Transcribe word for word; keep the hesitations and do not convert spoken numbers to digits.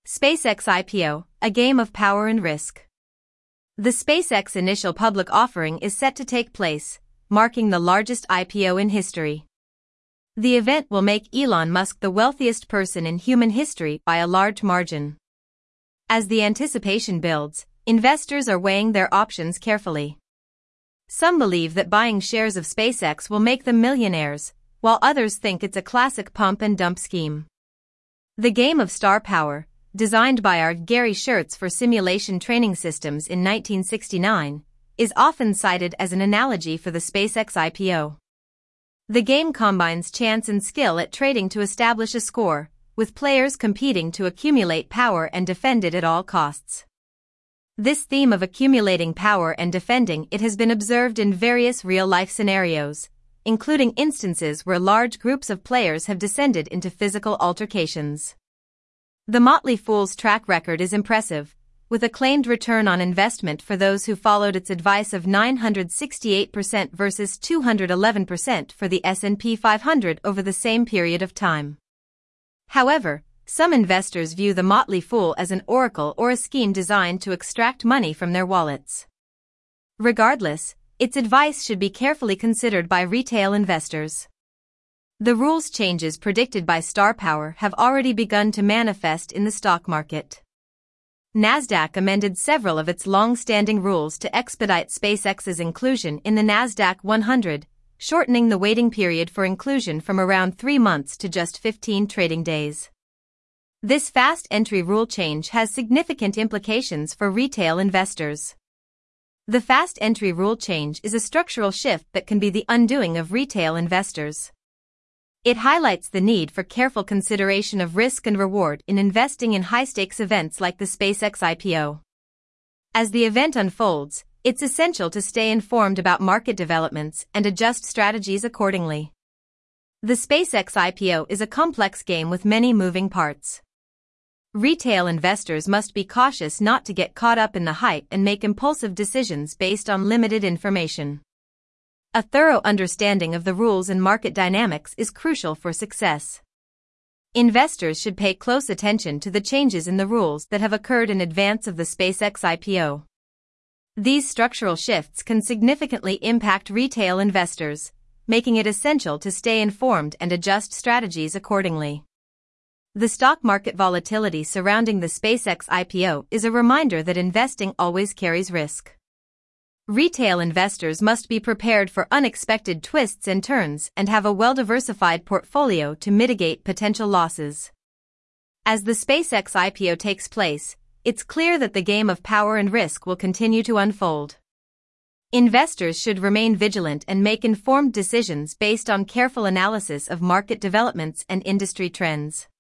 SpaceX I P O, a game of power and risk. The SpaceX initial public offering is set to take place, marking the largest I P O in history. The event will make Elon Musk the wealthiest person in human history by a large margin. As the anticipation builds, investors are weighing their options carefully. Some believe that buying shares of SpaceX will make them millionaires, while others think it's a classic pump and dump scheme. The game of star power, designed by our Gary Schertz for simulation training systems in nineteen sixty-nine, is often cited as an analogy for the SpaceX I P O. The game combines chance and skill at trading to establish a score, with players competing to accumulate power and defend it at all costs. This theme of accumulating power and defending it has been observed in various real-life scenarios, including instances where large groups of players have descended into physical altercations. The Motley Fool's track record is impressive, with a claimed return on investment for those who followed its advice of nine hundred sixty-eight percent versus two hundred eleven percent for the S and P five hundred over the same period of time. However, some investors view the Motley Fool as an oracle or a scheme designed to extract money from their wallets. Regardless, its advice should be carefully considered by retail investors. The rules changes predicted by Star Power have already begun to manifest in the stock market. Nasdaq amended several of its long-standing rules to expedite SpaceX's inclusion in the Nasdaq one hundred, shortening the waiting period for inclusion from around three months to just fifteen trading days. This fast entry rule change has significant implications for retail investors. The fast entry rule change is a structural shift that can be the undoing of retail investors. It highlights the need for careful consideration of risk and reward in investing in high-stakes events like the SpaceX I P O. As the event unfolds, it's essential to stay informed about market developments and adjust strategies accordingly. The SpaceX I P O is a complex game with many moving parts. Retail investors must be cautious not to get caught up in the hype and make impulsive decisions based on limited information. A thorough understanding of the rules and market dynamics is crucial for success. Investors should pay close attention to the changes in the rules that have occurred in advance of the SpaceX I P O. These structural shifts can significantly impact retail investors, making it essential to stay informed and adjust strategies accordingly. The stock market volatility surrounding the SpaceX I P O is a reminder that investing always carries risk. Retail investors must be prepared for unexpected twists and turns and have a well-diversified portfolio to mitigate potential losses. As the SpaceX I P O takes place, it's clear that the game of power and risk will continue to unfold. Investors should remain vigilant and make informed decisions based on careful analysis of market developments and industry trends.